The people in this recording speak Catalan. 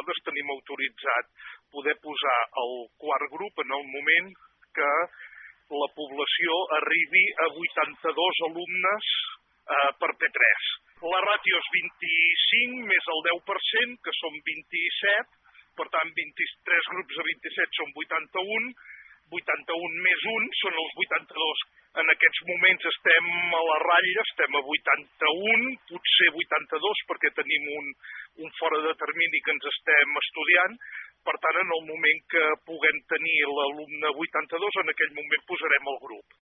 nosaltres tenim autoritzat poder posar el quart grup en el moment que la població arribi a 82 alumnes per P3. La ràtio és 25 més el 10%, que són 27, per tant 23 grups de 27 són 81, 81 més 1 són els 82. En aquests moments estem a la ratlla, estem a 81, potser 82, perquè tenim un fora de termini que ens estem estudiant. Per tant, en el moment que puguem tenir l'alumne 82, en aquell moment posarem el grup.